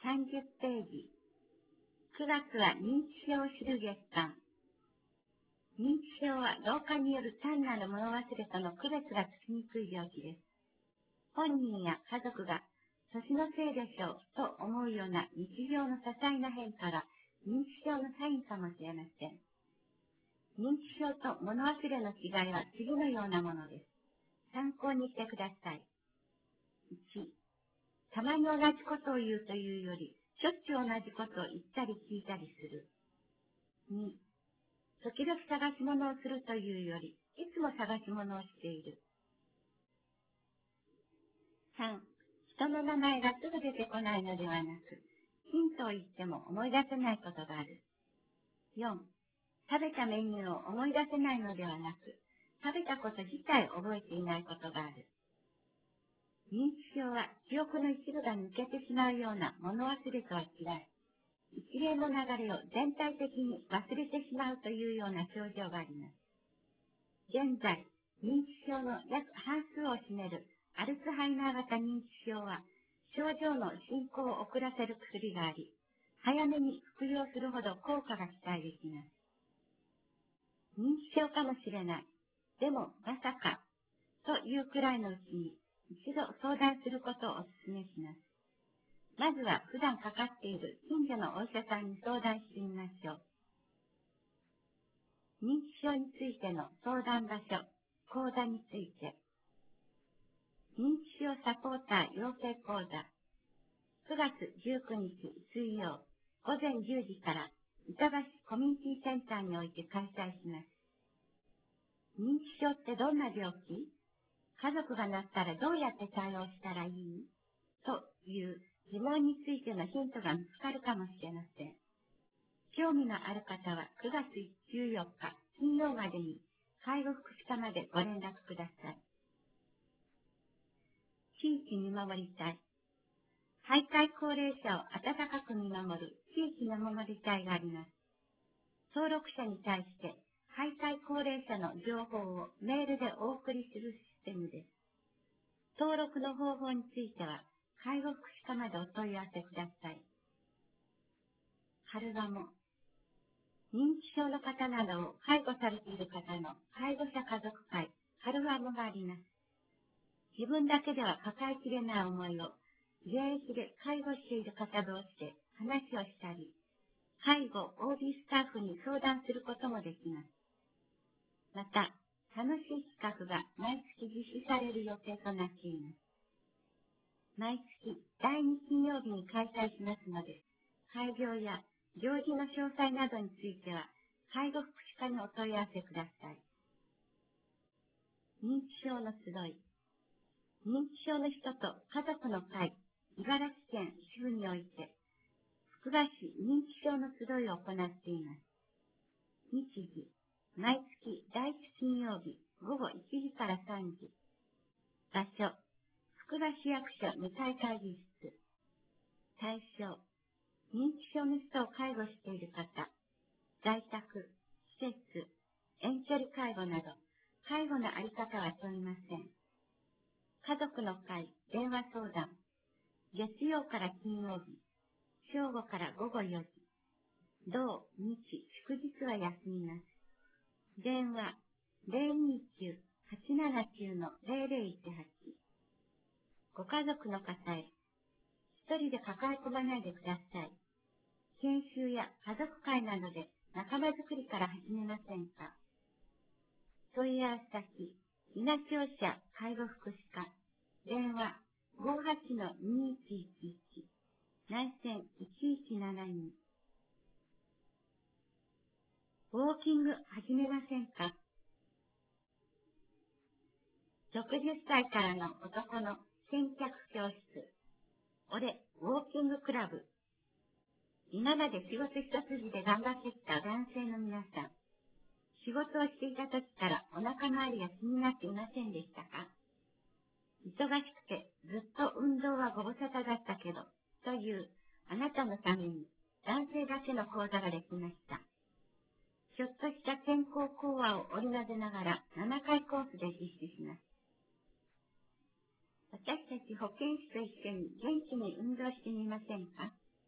30ページ。9月は認知症を知る月間。認知症は老化による単なる物忘れとの区別がつきにくい病気です。本人や家族が年のせいでしょうと思うような日常の些細な変化が認知症のサインかもしれません。認知症と物忘れの違いは次のようなものです。参考にしてください。1、たまに同じことを言うというより、しょっちゅう同じことを言ったり聞いたりする。2、時々探し物をするというより、いつも探し物をしている。3、人の名前がすぐ出てこないのではなく、ヒントを言っても思い出せないことがある。4、食べたメニューを思い出せないのではなく、食べたこと自体覚えていないことがある。認知症は記憶の一部が抜けてしまうような物忘れとは違い、一連の流れを全体的に忘れてしまうというような症状があります。現在、認知症の約半数を占めるアルツハイマー型認知症は、症状の進行を遅らせる薬があり、早めに服用するほど効果が期待できます。認知症かもしれない。でも、まさか、というくらいのうちに、一度相談することをお勧めします。まずは普段かかっている近所のお医者さんに相談してみましょう。認知症についての相談場所、講座について。認知症サポーター養成講座。9月19日水曜午前10時から板橋コミュニティセンターにおいて開催します。認知症ってどんな病気？家族がなったらどうやって対応したらいい？という疑問についてのヒントが見つかるかもしれません。興味のある方は9月14日金曜までに介護福祉課までご連絡ください。地域見守り隊。徘徊高齢者を温かく見守る地域見守り隊があります。登録者に対して徘徊高齢者の情報をメールでお送りするシステムです。登録の方法については介護福祉課までお問い合わせください。カルガモ。認知症の方などを介護されている方の介護者家族会、カルガモがあります。自分だけでは抱えきれない思いを現役で介護している方同士で話をしたり、介護 OB スタッフに相談することもできます。また、楽しい企画が毎月実施される予定となっています。毎月第2金曜日に開催しますので、開業や行事の詳細などについては、介護福祉課にお問い合わせください。認知症の集い。認知症の人と家族の会、茨城県支部において、つくば市認知症の集いを行っています。日時、毎月第1金曜日午後1時から3時。場所、つくば市役所2階会議室。対象、認知症の人を介護している方、在宅、施設、遠距離介護など、介護のあり方は問いません。家族の会、電話相談、月曜から金曜日、正午から午後4時。土、日、祝日は休みます。電話、029-879-0018。ご家族の方へ、一人で抱え込まないでください。研修や家族会などで仲間づくりから始めませんか？問い合わせ先、稲庁舎介護福祉課、電話58-2111、内線1172。ウォーキング始めませんか？60歳からの男の先客教室、俺、ウォーキングクラブ。今まで仕事一筋で頑張ってきた男性の皆さん、仕事をしていた時からお腹周りが気になっていませんでしたか？忙しくてずっと運動はご無沙汰だったけど、というあなたのために男性だけの講座ができました。ちょっとした健康講話を織り交ぜながら7回コースで実施します。私たち保健師と一緒に元気に運動してみませんか？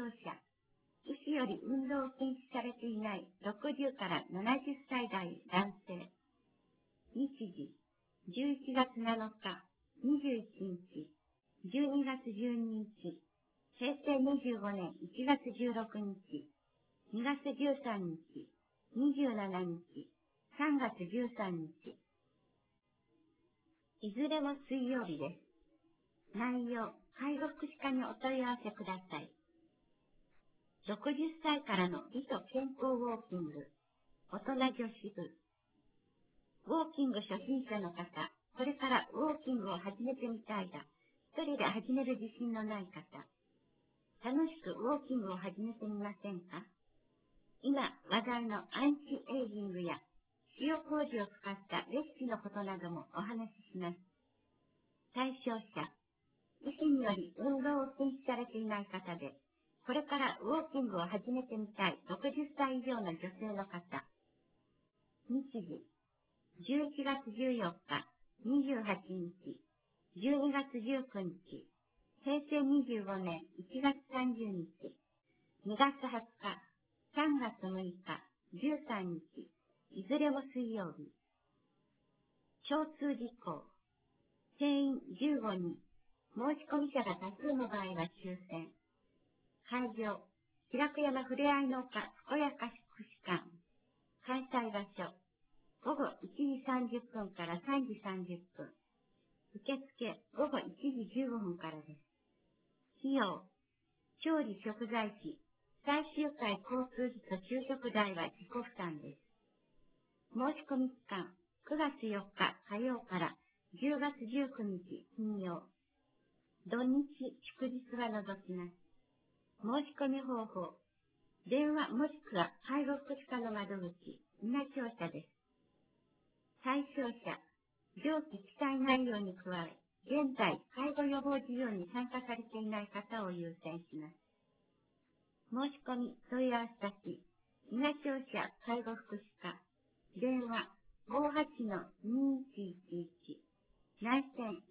者、医師より運動を禁止されていない60から70歳代男性。日時、11月7日、21日、12月12日、平成25年1月16日、2月13日、27日、3月13日。いずれも水曜日です。内容、介護福祉課にお問い合わせください。60歳からの美と健康ウォーキング、大人女子部。ウォーキング初心者の方、これからウォーキングを始めてみたいが、一人で始める自信のない方、楽しくウォーキングを始めてみませんか？今話題のアンチエイジングや塩麹を使ったレシピのことなどもお話しします。対象者、医師により運動を禁止されていない方で、これからウォーキングを始めてみたい60歳以上の女性の方。日時、11月14日、28日、12月19日、平成25年1月30日、2月20日、3月6日、13日、いずれも水曜日。共通事項。定員15人。申し込み者が多数の場合は抽選。会場。白山ふれあいの丘健やか福祉館。開催場所。午後1時30分から3時30分。受付午後1時15分からです。費用。調理食材費。最終回交通費と昼食代は自己負担です。申し込み期間、9月4日火曜から10月19日金曜。土日祝日は除きます。申し込み方法。電話もしくは介護福祉課の窓口、皆庁舎です。対象者、上記記載内容に加え、現在、介護予防事業に参加されていない方を優先します。申し込み、問い合わせ先、皆庁舎介護福祉課、電話58-2111、内線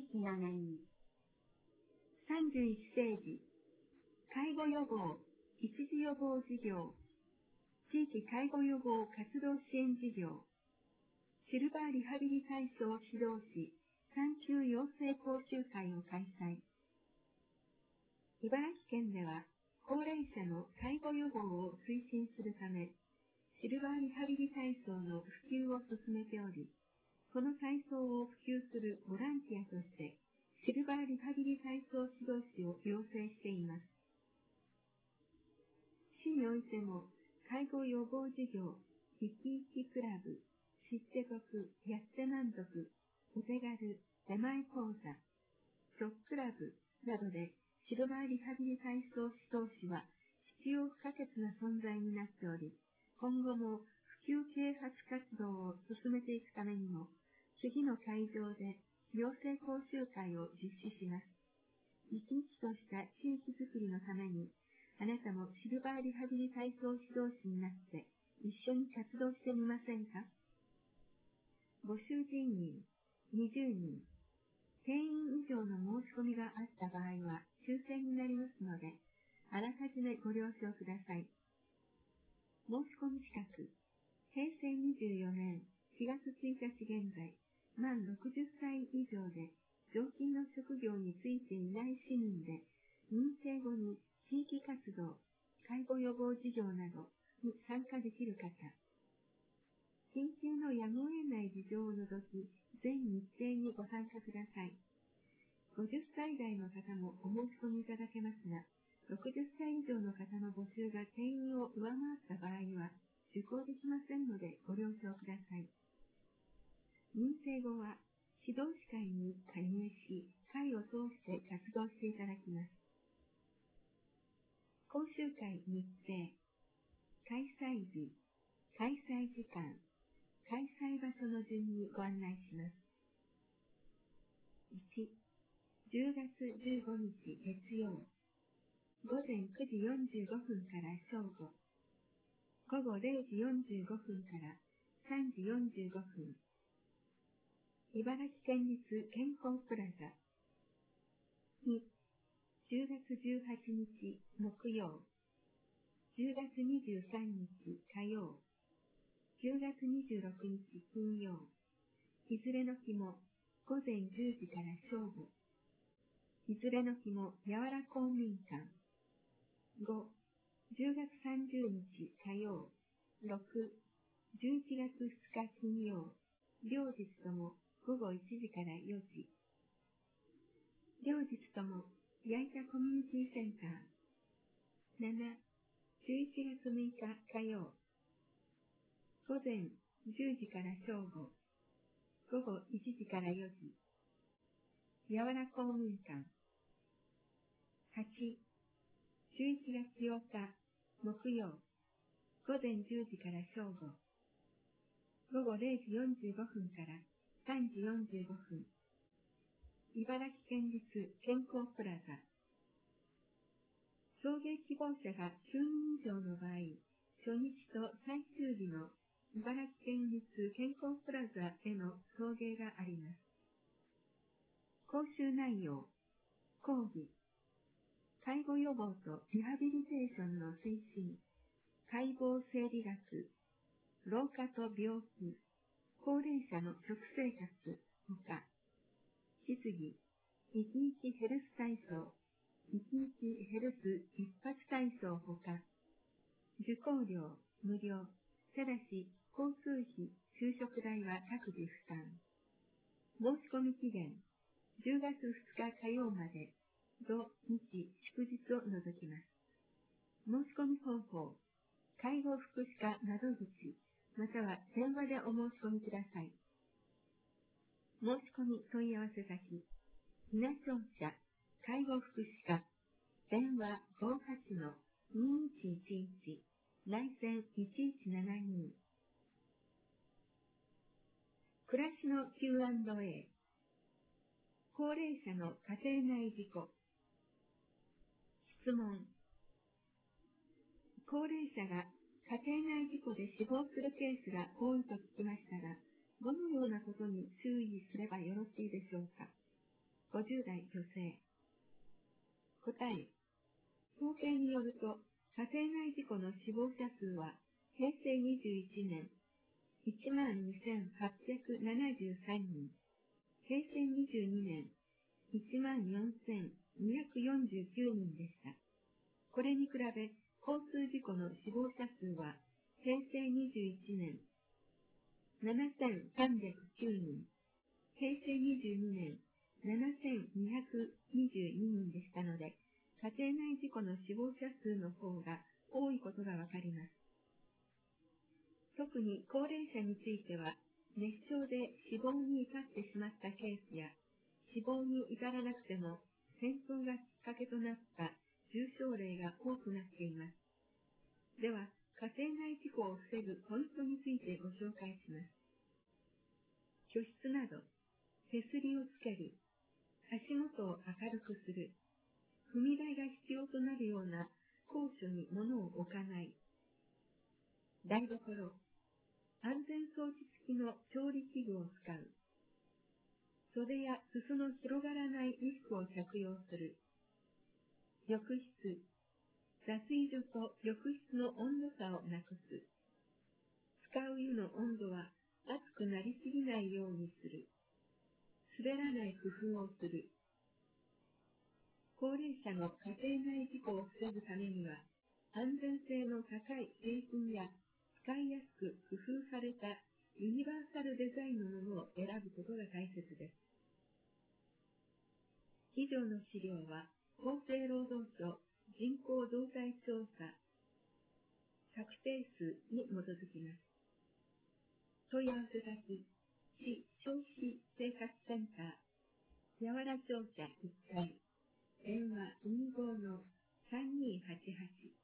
1172。31世紀、介護予防、一時予防事業、地域介護予防活動支援事業、シルバーリハビリ体操指導士産休養成講習会を開催。茨城県では、高齢者の介護予防を推進するため、シルバーリハビリ体操の普及を進めており、この体操を普及するボランティアとして、シルバーリハビリ体操指導士を養成しています。市においても、介護予防事業、生き生きクラブ、知って得、やって満足、お手軽、出前講座、ショックラブなどでシルバーリハビリ体操指導士は必要不可欠な存在になっており、今後も普及啓発活動を進めていくためにも、次の会場で養成講習会を実施します。生き生きとした地域づくりのために、あなたもシルバーリハビリ体操指導士になって一緒に活動してみませんか？募集人員20人。定員以上の申し込みがあった場合は抽選になりますので、あらかじめご了承ください。申し込み資格。平成24年4月1日現在、満60歳以上で常勤の職業についていない市民で、認定後に地域活動、介護予防事業などに参加できる方。緊急のやむを得ない事情を除き、全日程にご参加ください。50歳代の方もお申し込みいただけますが、60歳以上の方の募集が定員を上回った場合は、受講できませんのでご了承ください。認定後は、指導士会に加入し、会を通して活動していただきます。講習会日程、開催日、開催時間、開催場所の順にご案内します。1、10月15日月曜、午前9時45分から正午、午後0時45分から3時45分、茨城県立健康プラザ。2、 10月18日木曜、10月23日火曜、10月26日金曜、いずれの日も午前10時から正午、いずれの日も柔ら公民館。5、10月30日火曜、6、11月2日金曜、両日とも午後1時から4時。両日とも矢板コミュニティセンター。7、11月6日火曜、午前10時から正午、午後1時から4時。柔ら公民館。8、11月8日木曜、午前10時から正午、午後0時45分から3時45分。茨城県立健康プラザ。送迎希望者が9人以上の場合、初日と最終日の茨城県立健康プラザへの送迎があります。講習内容、講義、介護予防とリハビリテーションの推進、解剖生理学、老化と病気、高齢者の食生活ほか、質疑、1日ヘルス体操、1日ヘルス一発体操ほか、受講料無料、ただし交通費、就職代は各自負担。申し込み期限、10月2日火曜まで、土日祝日を除きます。申し込み方法、介護福祉課窓口、または電話でお申し込みください。申し込み問い合わせ先、ひな庁舎、介護福祉課、電話58-2111、内線1172。暮らしの Q&A。高齢者の家庭内事故。質問。高齢者が家庭内事故で死亡するケースが多いと聞きましたが、どのようなことに注意すればよろしいでしょうか。50代女性。答え。統計によると、家庭内事故の死亡者数は、平成21年、12,873人、平成22年、14,249人でした。これに比べ、交通事故の死亡者数は、平成21年、7,309人、平成22年、7,222人でしたので、家庭内事故の死亡者数の方が多いことがわかります。特に高齢者については、熱傷で死亡に至ってしまったケースや、死亡に至らなくても戦争がきっかけとなった重傷例が多くなっています。では、家庭内事故を防ぐポイントについてご紹介します。居室など、手すりをつける、足元を明るくする、踏み台が必要となるような高所に物を置かない、台所、安全装置付きの調理器具を使う、袖や裾の広がらない衣服を着用する、浴室、脱衣所と浴室の温度差をなくす、使う湯の温度は熱くなりすぎないようにする、滑らない工夫をする。高齢者の家庭内事故を防ぐためには、安全性の高い製品や使いやすく工夫されたユニバーサルデザインのものを選ぶことが大切です。以上の資料は、厚生労働省人口動態調査策定数に基づきます。問い合わせ先、市消費生活センター、柔ら庁舎1階、電話25-3288